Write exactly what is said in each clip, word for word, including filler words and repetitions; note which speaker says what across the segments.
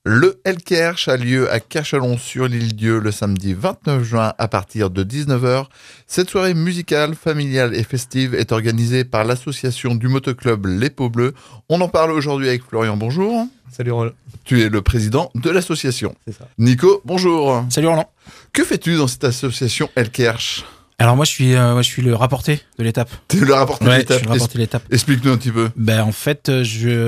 Speaker 1: Le Hellkersch a lieu à Cachalon-sur-l'Île-Dieu le samedi vingt-neuf juin à partir de dix-neuf heures. Cette soirée musicale, familiale et festive est organisée par l'association du motoclub Les Peaux Bleues. On en parle aujourd'hui avec Florian, bonjour.
Speaker 2: Salut Roland.
Speaker 1: Tu es le président de l'association.
Speaker 2: C'est ça.
Speaker 1: Nico, bonjour.
Speaker 3: Salut Roland.
Speaker 1: Que fais-tu dans cette association Hellkersch ?
Speaker 3: Alors moi je suis euh, moi je suis le rapporté de l'étape.
Speaker 1: Tu es le rapporteur
Speaker 3: Ouais,
Speaker 1: de l'étape.
Speaker 3: je suis le rapporté de l'étape.
Speaker 1: Explique-nous un petit peu.
Speaker 3: Ben en fait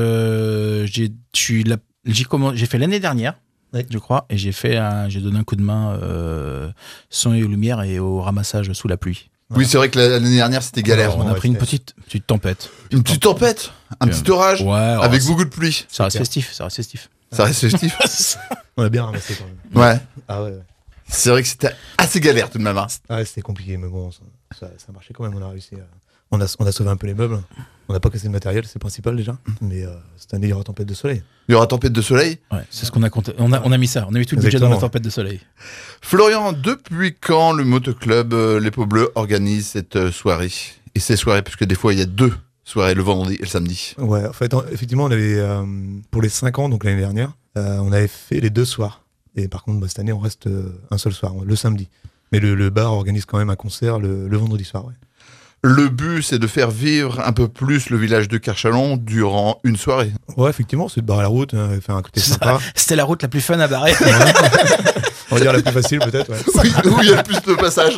Speaker 3: je j'ai je suis la, j'ai comment j'ai fait l'année dernière,
Speaker 2: oui.
Speaker 3: je crois, et j'ai fait un, j'ai donné un coup de main euh, son et aux lumières et au ramassage sous la pluie.
Speaker 1: Oui, c'est vrai que l'année dernière c'était galère.
Speaker 3: Alors, on a
Speaker 2: ouais,
Speaker 3: pris une
Speaker 2: c'est-
Speaker 3: petite petite tempête.
Speaker 1: Une petite tempête, un
Speaker 3: Euh,
Speaker 1: petit orage,
Speaker 3: Ouais. alors,
Speaker 1: avec
Speaker 3: c'est-
Speaker 1: beaucoup de pluie.
Speaker 3: Ça reste
Speaker 2: clair.
Speaker 3: festif, ça reste festif.
Speaker 1: Ça reste festif.
Speaker 2: On a bien ramassé quand même.
Speaker 1: Ouais.
Speaker 2: Ah ouais, ouais.
Speaker 1: C'est vrai que c'était assez galère tout de même. hein.
Speaker 2: Ah ouais, c'était compliqué, mais bon, ça, ça, ça marchait quand même. On a réussi. À... On, a, on a sauvé un peu les meubles. On n'a pas cassé le matériel, c'est le principal déjà. Mais euh, cette année, il y aura tempête de soleil.
Speaker 1: Il y aura tempête de soleil.
Speaker 3: Ouais, c'est ce qu'on a compté. On a on a mis ça, on a mis tout le budget dans la
Speaker 2: Exactement.
Speaker 3: tempête de soleil.
Speaker 1: Florian, depuis quand le motoclub euh, Les Peaux Bleues organise cette euh, soirée ? Et ces soirées, parce que des fois il y a deux soirées, le vendredi et le samedi.
Speaker 2: Ouais, en fait, en- effectivement, on avait, euh, pour les cinq ans, donc l'année dernière, euh, on avait fait les deux soirs. Et par contre, bah, cette année, on reste euh, un seul soir, le samedi. Mais le, le bar organise quand même un concert le, le vendredi soir, ouais.
Speaker 1: Le but, c'est de faire vivre un peu plus le village de Cachalon durant une soirée.
Speaker 2: Ouais, effectivement, c'est de barrer la route, hein, faire un côté
Speaker 3: Ça,
Speaker 2: sympa.
Speaker 3: C'était la route la plus fun à barrer.
Speaker 2: On va dire la plus facile, peut-être, ouais.
Speaker 1: Oui, où il y a le plus de passages.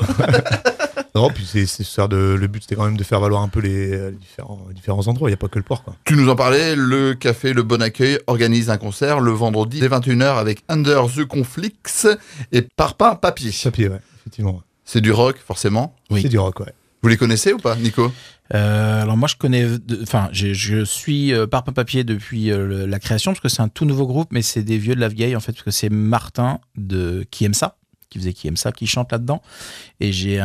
Speaker 2: Non, puis c'est, c'est faire de, le but c'était quand même de faire valoir un peu les, les différents, les différents endroits. Il n'y a pas que le port, quoi.
Speaker 1: Tu nous en parlais, le café Le Bon Accueil organise un concert le vendredi dès vingt et une heures avec Under the Conflicts et Parpaing Papier.
Speaker 2: Papier, ouais, effectivement.
Speaker 1: C'est du rock, forcément.
Speaker 3: Oui.
Speaker 2: C'est du rock, ouais.
Speaker 1: Vous les connaissez ou pas, Nico ?
Speaker 3: Euh, alors moi je connais, enfin je, je suis euh, Parpaing Papier depuis euh, le- la création parce que c'est un tout nouveau groupe, mais c'est des vieux de la vieille en fait parce que c'est Martin de Qui aime ça, qui faisait Qui aime ça, qui chante là-dedans, et j'ai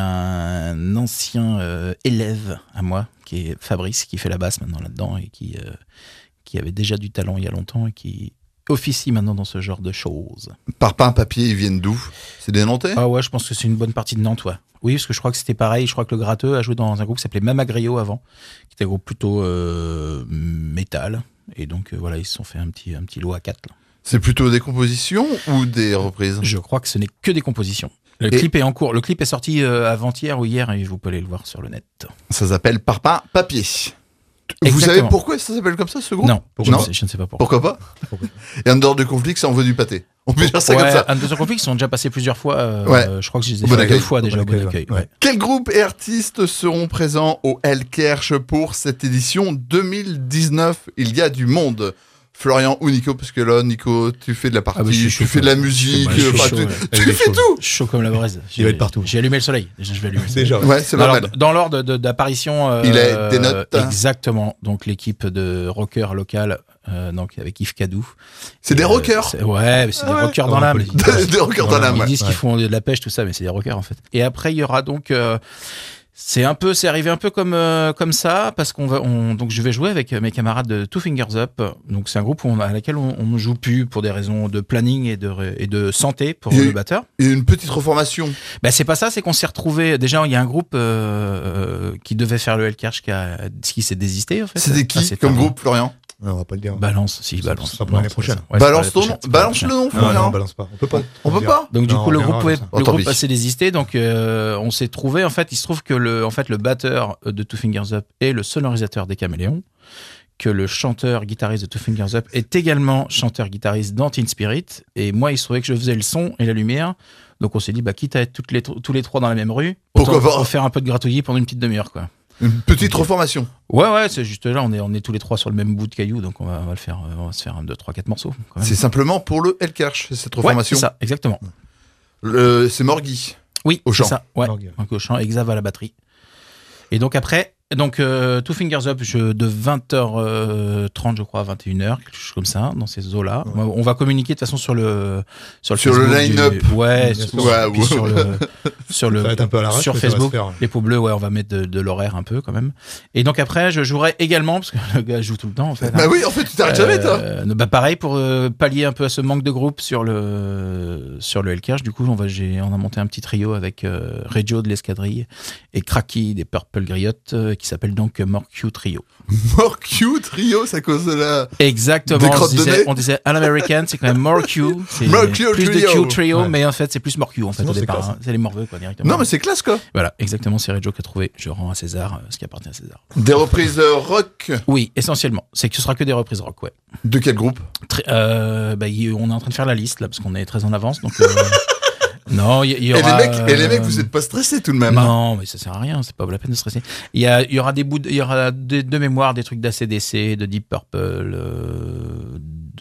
Speaker 3: un ancien euh, élève à moi qui est Fabrice qui fait la basse maintenant là-dedans et qui euh, qui avait déjà du talent il y a longtemps et qui officie maintenant dans ce genre de choses.
Speaker 1: Parpaing Papier, ils viennent d'où ? C'est des Nantais ?
Speaker 3: Ah ouais, je pense que c'est une bonne partie de Nantes, ouais. Oui, parce que je crois que c'était pareil. Je crois que le Gratteux a joué dans un groupe qui s'appelait Mama Griot avant, qui était un groupe plutôt euh, métal. Et donc euh, voilà, ils se sont fait un petit, un petit lot à quatre. Là.
Speaker 1: C'est plutôt des compositions ou des reprises ?
Speaker 3: Je crois que ce n'est que des compositions. Le
Speaker 1: Et-
Speaker 3: clip est en cours. Le clip est sorti euh, avant-hier ou hier et vous pouvez aller le voir sur le net.
Speaker 1: Ça s'appelle Parpaing Papier. Vous
Speaker 3: Exactement.
Speaker 1: savez pourquoi ça s'appelle comme ça, ce groupe ?
Speaker 3: Non, je,
Speaker 1: Non.
Speaker 3: ne sais, je ne sais pas pourquoi.
Speaker 1: Pourquoi pas ?
Speaker 2: Pourquoi
Speaker 1: Et Under the Conflict, ça envoie du pâté. On peut dire ça
Speaker 3: ouais,
Speaker 1: comme ça.
Speaker 3: Under the Conflict, ils sont déjà passés plusieurs fois. euh,
Speaker 1: Ouais.
Speaker 3: Je crois que je les ai
Speaker 1: Au Bon
Speaker 3: fait
Speaker 1: Accueil.
Speaker 3: deux fois déjà
Speaker 2: Au
Speaker 3: au
Speaker 2: Bon
Speaker 3: Bon
Speaker 2: Accueil,
Speaker 3: Accueil.
Speaker 2: ouais.
Speaker 3: ouais.
Speaker 1: Quels groupes et artistes seront présents au Hellkersch pour cette édition deux mille dix-neuf ? Il y a du monde. Florian ou Nico, parce que là, Nico, tu fais de la partie,
Speaker 3: Ah bah, je suis
Speaker 1: tu
Speaker 3: chaud,
Speaker 1: fais de la
Speaker 3: quoi.
Speaker 1: musique,
Speaker 3: Je suis
Speaker 1: enfin,
Speaker 3: chaud,
Speaker 1: tu,
Speaker 3: ouais.
Speaker 1: tu
Speaker 2: Il est
Speaker 1: fais
Speaker 2: chaud.
Speaker 1: tout.
Speaker 3: Chaud comme la braise.
Speaker 2: Il va être partout.
Speaker 3: J'ai allumé le soleil. Déjà, je vais allumer le soleil.
Speaker 2: Déjà, ouais.
Speaker 1: Ouais, c'est pas
Speaker 3: Alors,
Speaker 1: mal.
Speaker 3: dans l'ordre de- d'apparition, euh,
Speaker 1: Il a des notes.
Speaker 3: Exactement. Donc l'équipe de rockers local, euh, donc avec Yves Cadou.
Speaker 1: C'est des
Speaker 3: Et, euh,
Speaker 1: rockers.
Speaker 3: c'est- Ouais, mais c'est
Speaker 1: Ah ouais.
Speaker 3: des rockers
Speaker 2: Ah,
Speaker 3: dans
Speaker 2: on
Speaker 3: l'âme.
Speaker 2: peut le
Speaker 3: Ils-
Speaker 2: dire.
Speaker 1: Des rockers dans
Speaker 2: Voilà,
Speaker 1: l'âme.
Speaker 3: Ils
Speaker 1: ouais.
Speaker 3: disent qu'ils
Speaker 2: Ouais.
Speaker 3: font de la pêche, tout ça, mais c'est des rockers en fait. Et après, il y aura donc. euh, c'est un peu, c'est arrivé un peu comme euh, comme ça parce qu'on va, on, donc je vais jouer avec mes camarades de Two Fingers Up. Donc c'est un groupe où on, à laquelle on, on ne joue plus pour des raisons de planning et de ré- et de santé pour
Speaker 1: Et-
Speaker 3: le batteur.
Speaker 1: Et une petite reformation.
Speaker 3: Bah c'est pas ça, c'est qu'on s'est retrouvé. Déjà, il y a un groupe euh, qui devait faire le Hellkersch qui, a, qui s'est désisté en fait.
Speaker 1: C'était
Speaker 3: Ah,
Speaker 1: qui
Speaker 3: c'est
Speaker 1: comme
Speaker 3: un-
Speaker 1: groupe, Florian ?
Speaker 2: Non, on va pas le dire.
Speaker 3: Balance, si
Speaker 2: Ça-
Speaker 3: balance.
Speaker 2: ça sera pour l'année
Speaker 3: Non,
Speaker 2: prochaine.
Speaker 3: c'est- ouais, c'est
Speaker 1: Balance
Speaker 3: pour
Speaker 1: ton
Speaker 3: l'année
Speaker 1: nom,
Speaker 3: prochaine,
Speaker 1: balance
Speaker 3: c'est
Speaker 1: le
Speaker 3: pour
Speaker 1: nom,
Speaker 2: Non, non,
Speaker 1: Florian.
Speaker 2: on balance pas. On peut pas.
Speaker 1: On peut
Speaker 2: dire.
Speaker 1: pas
Speaker 3: Donc du
Speaker 2: Non,
Speaker 3: coup
Speaker 2: on
Speaker 3: le
Speaker 2: verra,
Speaker 3: groupe, pouvait,
Speaker 2: comme ça.
Speaker 1: Oh,
Speaker 3: le
Speaker 1: tant
Speaker 3: groupe
Speaker 1: pis.
Speaker 3: s'est désisté, donc euh, on s'est trouvé en fait, il se trouve que le en fait le batteur de Two Fingers Up est le sonorisateur des Caméléons, que le chanteur guitariste de Two Fingers Up est également chanteur guitariste dans Teen Spirit, et moi il se trouvait que je faisais le son et la lumière, donc on s'est dit bah quitte à être toutes les tous les trois dans la même rue,
Speaker 1: Pourquoi
Speaker 3: autant
Speaker 1: pas
Speaker 3: faire un peu de gratouillis pendant une petite demi-heure quoi.
Speaker 1: Une petite reformation.
Speaker 3: Ouais ouais, c'est juste là on est on est tous les trois sur le même bout de caillou, donc on va, on va le faire, euh, on va se faire un deux trois quatre morceaux quand même.
Speaker 1: C'est simplement pour le Hellkersch, cette
Speaker 3: Ouais,
Speaker 1: reformation.
Speaker 3: c'est ça, exactement.
Speaker 1: Le- C'est Morgui.
Speaker 3: Oui,
Speaker 1: Au
Speaker 3: c'est
Speaker 1: chant.
Speaker 3: ça. Ouais,
Speaker 2: Morgue.
Speaker 3: donc au chant, Exav à la batterie. Et donc après, donc euh, Two Fingers Up, je, de vingt heures trente, je crois, à vingt et une heures, quelque chose comme ça, dans ces eaux-là.
Speaker 2: Ouais.
Speaker 3: On va communiquer de toute façon sur le sur le,
Speaker 1: Sur le
Speaker 3: Facebook du-
Speaker 1: line-up.
Speaker 3: Ouais,
Speaker 2: Bien
Speaker 3: sur,
Speaker 2: sûr.
Speaker 1: Ouais,
Speaker 3: puis
Speaker 1: ouais.
Speaker 3: sur le sur le
Speaker 2: Ça va être un peu à l'arrache,
Speaker 3: sur
Speaker 2: mais ça va se
Speaker 3: Facebook.
Speaker 2: faire.
Speaker 3: Les Peaux Bleues, ouais, on va mettre de, de l'horaire un peu quand même. Et donc après, je jouerai également parce que le gars joue tout le temps en fait.
Speaker 1: Bah
Speaker 3: hein.
Speaker 1: oui, en fait, tu t'arrêtes jamais, toi.
Speaker 3: Euh, bah pareil pour euh, pallier un peu à ce manque de groupe sur le sur le Hellkersch. Du coup, on va j'ai on a monté un petit trio avec euh, Reggio de l'escadrille et Cracky des Purple Griottes euh, qui s'appelle donc More Q Trio.
Speaker 1: More Q Trio, c'est à cause de la...
Speaker 3: Exactement.
Speaker 1: Des
Speaker 3: On
Speaker 1: crottes de
Speaker 3: disait,
Speaker 1: nez.
Speaker 3: on disait All American, c'est quand même More Q. C'est
Speaker 1: More Q
Speaker 3: plus
Speaker 1: Trio.
Speaker 3: de Q Trio,
Speaker 2: Ouais.
Speaker 3: mais en fait, c'est plus More Q en fait
Speaker 2: Sinon,
Speaker 3: au
Speaker 2: c'est
Speaker 3: départ.
Speaker 2: classe.
Speaker 3: hein. C'est les morveux quoi directement.
Speaker 1: Non, mais c'est classe, quoi.
Speaker 3: Voilà, exactement. C'est Reggio qui a trouvé. Je rends à César euh, ce qui appartient à César.
Speaker 1: Des reprises euh, rock.
Speaker 3: Oui, essentiellement. C'est que ce sera que des reprises rock, ouais.
Speaker 1: De quel groupe?
Speaker 3: Très, euh, bah, y- on est en train de faire la liste là parce qu'on est très en avance. Donc, euh, non, il y, y
Speaker 1: Et
Speaker 3: aura.
Speaker 1: les mecs, et les mecs,
Speaker 3: euh,
Speaker 1: vous êtes pas stressés tout de même. hein.
Speaker 3: Non, mais ça sert à rien, c'est pas la peine de stresser. Il y, a, il y aura des bouts, de, il y aura de, de mémoire, des trucs d'A C D C, de Deep Purple, euh,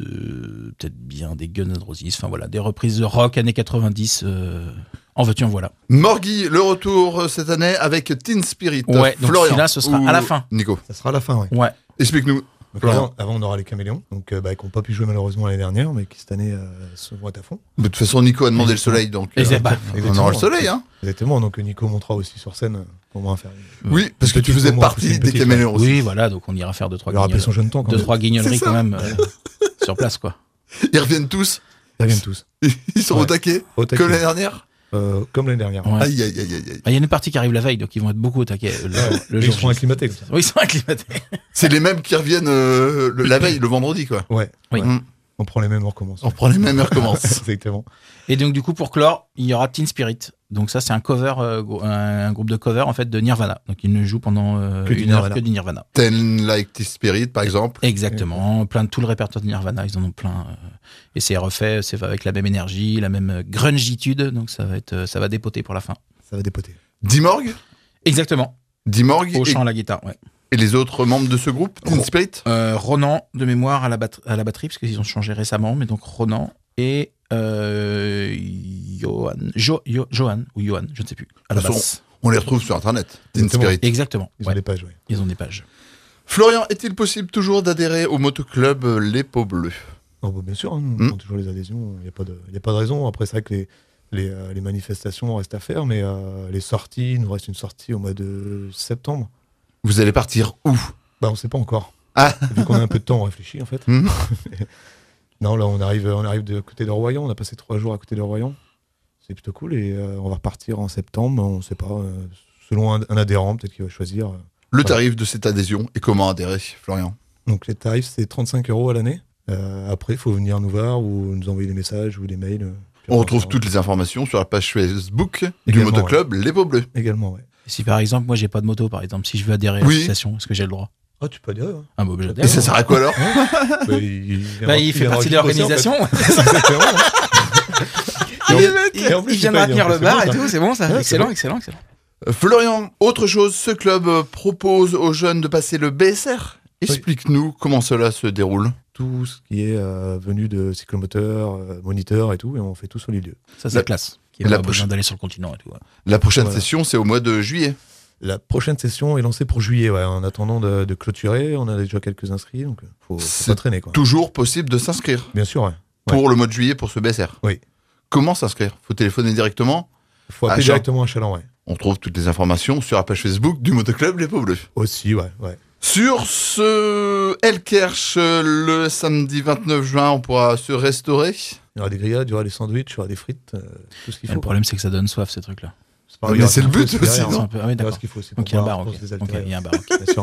Speaker 3: de peut-être bien des Guns N' Roses, enfin voilà, des reprises de rock années quatre-vingt-dix. Euh, en veux-tu, en voilà.
Speaker 1: Morgui, le retour euh, cette année avec Teen Spirit.
Speaker 3: Ouais, donc
Speaker 1: Florian,
Speaker 3: celui-là, ce sera
Speaker 1: ou
Speaker 3: à la fin.
Speaker 1: Nico,
Speaker 2: Ça sera à la fin, ouais.
Speaker 3: Ouais.
Speaker 1: explique-nous.
Speaker 2: Donc
Speaker 1: Florian.
Speaker 2: avant, avant, on aura les Caméléons, donc euh, bah, qui n'ont pas pu jouer malheureusement l'année dernière, mais qui cette année euh, se vont être à fond.
Speaker 1: De toute façon, Nico a demandé le soleil, donc euh,
Speaker 3: Exactement.
Speaker 1: on aura le soleil. Hein.
Speaker 2: Exactement, donc Nico montera aussi sur scène euh, pour moi faire. une-
Speaker 1: Oui, parce que
Speaker 2: Une
Speaker 1: tu
Speaker 2: petite
Speaker 1: faisais
Speaker 2: promo,
Speaker 1: partie
Speaker 2: une
Speaker 1: des
Speaker 2: petite,
Speaker 1: caméléons aussi.
Speaker 3: Oui, voilà, donc on ira faire deux, trois
Speaker 2: Il a rappelé son
Speaker 3: guignols-
Speaker 2: jeune temps quand
Speaker 3: deux,
Speaker 2: même.
Speaker 3: trois guignolleries
Speaker 1: C'est
Speaker 3: quand
Speaker 1: ça.
Speaker 3: même euh, sur place, quoi.
Speaker 1: Ils reviennent tous.
Speaker 2: Ils reviennent tous.
Speaker 1: Ils sont
Speaker 2: Ouais.
Speaker 1: au taquet.
Speaker 2: Au taquet.
Speaker 1: Comme l'année dernière.
Speaker 2: Euh, comme l'année dernière.
Speaker 3: Ouais.
Speaker 1: Aïe, aïe, aïe, aïe, aïe.
Speaker 3: Ah, il y a une partie qui arrive la veille, donc ils vont être beaucoup au taquet. Le,
Speaker 2: Ouais,
Speaker 3: le
Speaker 2: mais
Speaker 3: jour
Speaker 2: ils seront
Speaker 3: J.
Speaker 2: acclimatés. comme ça.
Speaker 3: Oui, ils sont acclimatés.
Speaker 1: C'est les mêmes qui reviennent euh, le- la veille, le vendredi, quoi.
Speaker 2: Ouais.
Speaker 3: Oui.
Speaker 2: ouais.
Speaker 1: Mm.
Speaker 2: On prend les mêmes, on recommence.
Speaker 1: On reprend les mêmes, et on recommence.
Speaker 2: Exactement.
Speaker 3: Et donc, du coup, pour clore, il y aura Teen Spirit. Donc, ça, c'est un cover, euh, gro- un, un groupe de cover, en fait, de Nirvana. Donc, ils ne jouent pendant euh,
Speaker 2: Que du
Speaker 3: une heure
Speaker 2: Nirvana.
Speaker 3: que du Nirvana.
Speaker 1: Ten Like Teen Spirit, par exemple.
Speaker 3: Exactement. Plein de tout le répertoire de Nirvana, ils en ont plein. euh, et c'est refait, c'est avec la même énergie, la même euh, grungitude. Donc, ça va être, euh, ça va dépoter pour la fin.
Speaker 2: Ça va dépoter.
Speaker 1: Dimorg.
Speaker 3: Exactement.
Speaker 1: Dimorg
Speaker 3: Au
Speaker 1: et,
Speaker 3: chant, à la guitare, ouais.
Speaker 1: et les autres membres de ce groupe, Teen
Speaker 3: Ro-
Speaker 1: Spirit.
Speaker 3: Euh, Ronan, de mémoire, à la, bat- à la batterie, parce qu'ils ont changé récemment. Mais donc, Ronan et euh, Johan, jo, Jo- Johan, ou Johan, je ne sais plus, à la
Speaker 1: De toute
Speaker 3: basse.
Speaker 1: On les retrouve sur Internet. Teen
Speaker 2: Exactement.
Speaker 1: Spirit.
Speaker 3: Exactement.
Speaker 2: Ils
Speaker 3: ouais.
Speaker 2: ont des pages, ouais.
Speaker 3: Ils ont des pages.
Speaker 1: Florian, est-il possible toujours d'adhérer au motoclub euh, Les Peaux Bleues?
Speaker 2: Oh, bah, bien sûr, hein,
Speaker 1: Mm.
Speaker 2: on prend toujours les adhésions, il n'y a, pas de- y a pas de raison. Après, c'est vrai que les, les, euh, les manifestations restent à faire, mais euh, les sorties, il nous reste une sortie au mois de septembre.
Speaker 1: Vous allez partir où?
Speaker 2: Bah, on ne sait pas encore.
Speaker 1: Ah.
Speaker 2: Vu qu'on a un peu de temps, on réfléchit en fait.
Speaker 1: Mhm.
Speaker 2: Non, là, on arrive, on arrive de côté de Royan, on a passé trois jours à côté de Royan. C'est plutôt cool et euh, on va repartir en septembre, on ne sait pas, euh, selon un, un adhérent, peut-être qu'il va choisir. euh.
Speaker 1: Le tarif de cette adhésion et comment adhérer, Florian?
Speaker 2: Donc les tarifs, c'est trente-cinq euros à l'année. Euh, après, il faut venir nous voir ou nous envoyer des messages ou des mails. euh, puis
Speaker 1: On
Speaker 2: va
Speaker 1: retrouve
Speaker 2: voir.
Speaker 1: toutes les informations sur la page Facebook du
Speaker 2: Également,
Speaker 1: motoclub Les Peaux Bleues.
Speaker 2: Également, ouais.
Speaker 3: Si par exemple, moi, j'ai pas de moto, par exemple, si je veux adhérer à
Speaker 1: Oui.
Speaker 3: l'association, est-ce que j'ai le droit?
Speaker 2: Ah, tu peux adhérer, hein.
Speaker 3: Ah, bah, j'adhère.
Speaker 1: Et ça sert à quoi alors?
Speaker 2: Bah, il, il viendra-
Speaker 3: Bah, il fait
Speaker 2: viendra
Speaker 3: partie de
Speaker 2: juste bosser, en fait.
Speaker 3: l'organisation.
Speaker 2: Exactement.
Speaker 3: Il,
Speaker 2: Et en-
Speaker 3: il-
Speaker 2: et en plus,
Speaker 3: il
Speaker 2: il
Speaker 3: viendra
Speaker 2: paye,
Speaker 3: tenir
Speaker 2: en
Speaker 3: le
Speaker 2: plus,
Speaker 3: bar
Speaker 2: c'est
Speaker 3: et
Speaker 2: bon,
Speaker 3: tout, c'est bon ça.
Speaker 2: Ouais, c'est
Speaker 3: Excellent,
Speaker 2: bon.
Speaker 3: excellent, excellent.
Speaker 1: Euh, Florian, autre chose, ce club euh, propose aux jeunes de passer le B S R. Explique-nous comment cela se déroule.
Speaker 2: Tout ce qui est euh, venu de cyclomoteur, euh, moniteur et tout, et on fait tout sur les lieux.
Speaker 3: Ça, c'est
Speaker 1: La-
Speaker 3: la classe. Qui
Speaker 1: la
Speaker 3: a pas
Speaker 1: prochaine-
Speaker 3: besoin d'aller sur le continent et tout. ouais.
Speaker 1: La prochaine
Speaker 2: Voilà.
Speaker 1: session, c'est au mois de juillet.
Speaker 2: La prochaine session est lancée pour juillet, ouais. En attendant de, de clôturer, on a déjà quelques inscrits, donc euh, faut,
Speaker 1: C'est
Speaker 2: faut pas traîner, quoi.
Speaker 1: Toujours possible de s'inscrire
Speaker 2: Bien sûr, ouais.
Speaker 1: pour le mois de juillet pour ce B S R.
Speaker 2: Oui.
Speaker 1: Comment s'inscrire? Faut téléphoner directement.
Speaker 2: Faut
Speaker 1: À
Speaker 2: appeler
Speaker 1: Chalon.
Speaker 2: directement à Chaland, ouais.
Speaker 1: On trouve toutes les informations sur la page Facebook du motoclub Les Peaux Bleues.
Speaker 2: Aussi, ouais, ouais.
Speaker 1: Sur ce Elkerch, euh, le samedi vingt-neuf juin, on pourra se restaurer.
Speaker 2: Il y aura des grillades, il y aura des sandwichs, il y aura des frites, euh, tout ce qu'il
Speaker 3: Et le
Speaker 2: faut.
Speaker 3: problème, c'est que ça donne soif, ces trucs-là.
Speaker 2: C'est pas
Speaker 1: Mais
Speaker 2: grave, il y aura
Speaker 1: c'est le
Speaker 2: ce qu'il
Speaker 1: but
Speaker 2: faut
Speaker 1: aussi,
Speaker 2: derrière,
Speaker 1: non
Speaker 3: C'est
Speaker 2: hein.
Speaker 3: un peu- ah oui,
Speaker 2: Il y aura
Speaker 3: d'accord.
Speaker 2: ce qu'il faut aussi pour
Speaker 3: Donc il y a un
Speaker 2: boire,
Speaker 3: bar,
Speaker 2: pour
Speaker 3: ok.
Speaker 2: se
Speaker 3: Ok,
Speaker 2: désaltérer.
Speaker 3: il y a un bar, ok.
Speaker 2: Bien sûr.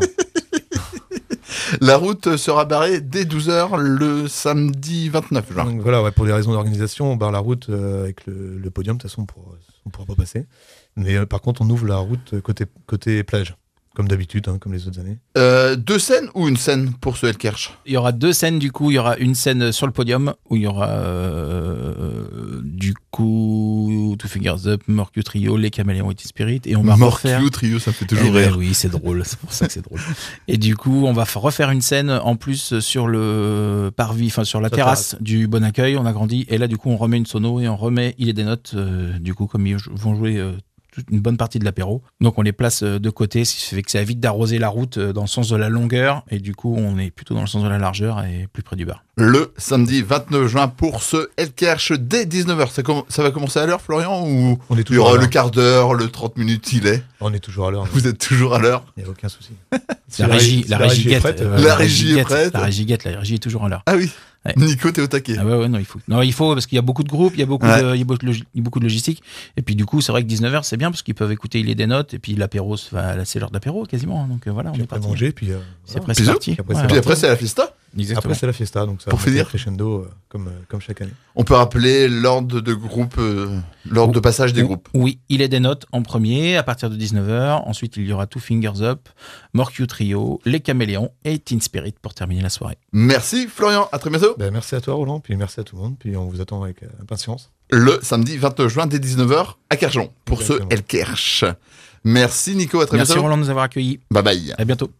Speaker 1: La route sera barrée dès douze heures le samedi vingt-neuf juin.
Speaker 2: Donc voilà, ouais, pour des raisons d'organisation, on barre la route euh, avec le, le podium, de toute façon, on pourra- on ne pourra pas passer. Mais euh, par contre, on ouvre la route côté, côté plage, comme d'habitude, hein, comme les autres années.
Speaker 1: Euh, deux scènes ou une scène pour ce Elkerch?
Speaker 3: Il y aura deux scènes du coup. Il y aura une scène sur le podium où il y aura euh, du coup Two Fingers Up, More Q Trio, Les Caméléons et Teen Spirit. Et on va refaire.
Speaker 1: Morcu Trio, ça fait
Speaker 3: Eh
Speaker 1: toujours
Speaker 3: ben
Speaker 1: rire.
Speaker 3: oui, c'est drôle, c'est pour ça que c'est drôle. Et du coup, on va f- refaire une scène en plus sur le parvis, enfin sur la
Speaker 2: Sur la
Speaker 3: terrasse du Bon Accueil. On a grandi et là, du coup, on remet une sono et on remet Il est des notes. euh, du coup, comme ils jou- vont jouer euh, toute une bonne partie de l'apéro, donc on les place euh, de côté, ce qui fait que ça évite d'arroser la route euh, dans le sens de la longueur et du coup, on est plutôt dans le sens de la largeur et plus près du bar.
Speaker 1: Le samedi vingt-neuf juin pour ce Elkerch dès dix-neuf heures. Ça, com- ça va commencer à l'heure, Florian, ou
Speaker 2: On est
Speaker 1: il y
Speaker 2: toujours
Speaker 1: aura
Speaker 2: à
Speaker 1: le
Speaker 2: l'heure.
Speaker 1: quart d'heure, le trente minutes, il est.
Speaker 2: On est toujours à l'heure.
Speaker 1: Vous êtes toujours à l'heure.
Speaker 2: Il n'y a aucun souci.
Speaker 3: La régie, la régie
Speaker 2: est
Speaker 3: guette,
Speaker 2: prête,
Speaker 3: euh,
Speaker 1: La régie est
Speaker 3: guette,
Speaker 1: prête.
Speaker 3: La régie guette, la régie est toujours à l'heure.
Speaker 1: Ah oui.
Speaker 3: Ouais.
Speaker 1: Nico, t'es au taquet.
Speaker 3: Ah ouais, ouais, non, il faut. Non, il faut, parce qu'il y a beaucoup de groupes, il y a beaucoup,
Speaker 1: Ouais.
Speaker 3: de, il y a beaucoup de logi- beaucoup de logistique. Et puis, du coup, c'est vrai que dix-neuf heures, c'est bien, parce qu'ils peuvent écouter Il est des notes, et puis l'apéro, c'est enfin, là, c'est l'heure d'apéro, quasiment. Donc, euh, voilà, on
Speaker 2: Puis
Speaker 3: est
Speaker 2: après
Speaker 3: parti.
Speaker 2: manger, puis euh,
Speaker 3: C'est
Speaker 2: voilà.
Speaker 3: presque
Speaker 1: Bisous.
Speaker 3: parti.
Speaker 2: Puis après,
Speaker 3: Ouais,
Speaker 2: c'est
Speaker 1: Puis
Speaker 3: ouais.
Speaker 1: après, c'est la fiesta.
Speaker 3: Exactement.
Speaker 2: Après, c'est la fiesta, donc ça
Speaker 1: Pour
Speaker 2: va monter
Speaker 1: finir.
Speaker 2: crescendo euh, comme, euh, comme chaque année.
Speaker 1: On peut rappeler l'ordre de groupe, euh, l'ordre de passage des
Speaker 3: Ou-
Speaker 1: groupes.
Speaker 3: Oui, Il est des notes en premier, à partir de dix-neuf heures. Ensuite, il y aura Two Fingers Up, Morque Trio, Les Caméléons et Teen Spirit pour terminer la soirée.
Speaker 1: Merci Florian, à très bientôt.
Speaker 2: Ben, merci à toi, Roland, puis merci à tout le monde, puis on vous attend avec euh, impatience.
Speaker 1: Le samedi vingt-neuf juin dès dix-neuf heures à Kerjon pour ce
Speaker 2: Exactement.
Speaker 1: El Kerch. Merci Nico, à très
Speaker 3: Merci
Speaker 1: bientôt.
Speaker 3: Roland de nous avoir accueillis.
Speaker 1: Bye bye.
Speaker 3: À bientôt.